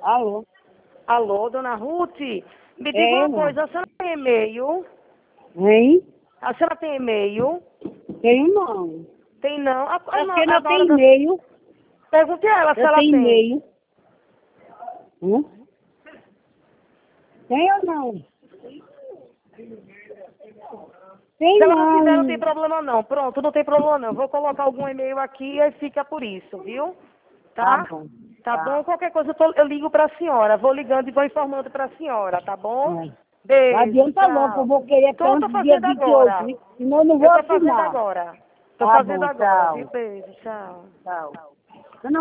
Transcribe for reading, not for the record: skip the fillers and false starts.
Alô? Alô, dona Ruth? Me diga É, uma coisa, a senhora tem e-mail? Hein? A senhora tem e-mail? Tenho não. Tem não? Porque não Na hora tem da... e-mail. Pergunte a ela se Eu ela tenho tem. e-mail. Tem ou não? Se Tem ela não tiver, não tem não. problema não. Pronto, não tem problema não. Vou colocar algum e-mail aqui e fica por isso, viu? Tá Tá? bom. Tá bom? Qualquer coisa eu ligo pra senhora. Vou ligando e vou informando pra senhora, tá bom? É. Não Beijo, adianta não, que eu tchau. vou querer Tô tanto dia fazendo 28, agora. hein? Senão eu não vou Eu tô fazendo assinar. agora. Tô Tá fazendo bom, agora, viu? tchau. Beijo, tchau. Tchau.